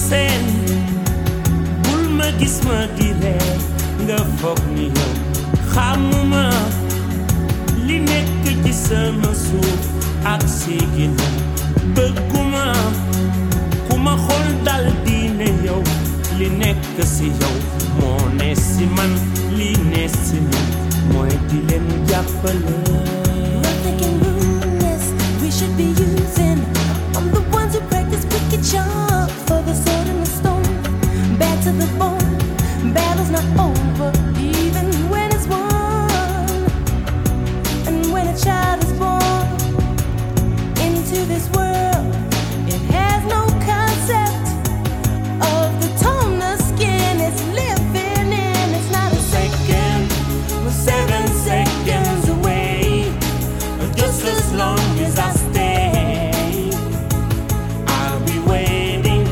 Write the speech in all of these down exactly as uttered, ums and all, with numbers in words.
seen bul ma gis ma di reer nga foog ni yow xamuma li nekk ci sama suuf ak sigina bëgguma ku ma xool dal di ne yow li nekk si yow moo ne si man li ne si man mooy di leen jàppale. We're thinking ruthless, we should be using. I'm the ones who practice wicked sharp for the sword and the stone. Bad to the bone, battle's not over even when it's won. And when a child is born into this world, it has no concept of the tone the skin is living in. It's not a second, we're seven seconds away. Just as long as I stay, I'll be waiting.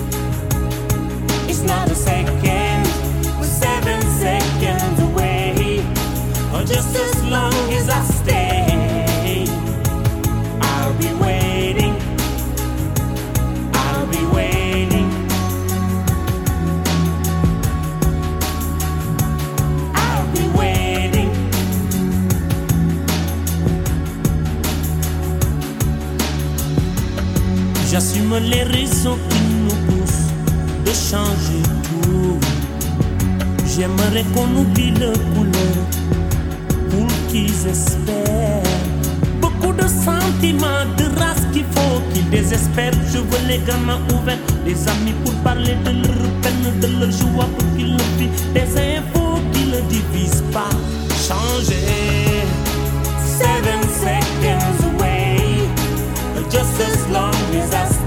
It's not a second, we're seven seconds away. Just as long as I stay, I'll be waiting. I'll be waiting. I'll be waiting. J'assume les raisons qui nous poussent de changer tout. J'aimerais qu'on oublie le couleur pour qu'ils espèrent. Beaucoup de sentiments, de race qu'il faut qu'ils désespèrent. Je veux les gamins ouverts, des amis pour parler de leur peine, de leur joie pour qu'ils le vivent. Des infos qui ne divisent pas. Changer. Seven seconds away, just as long as I stay.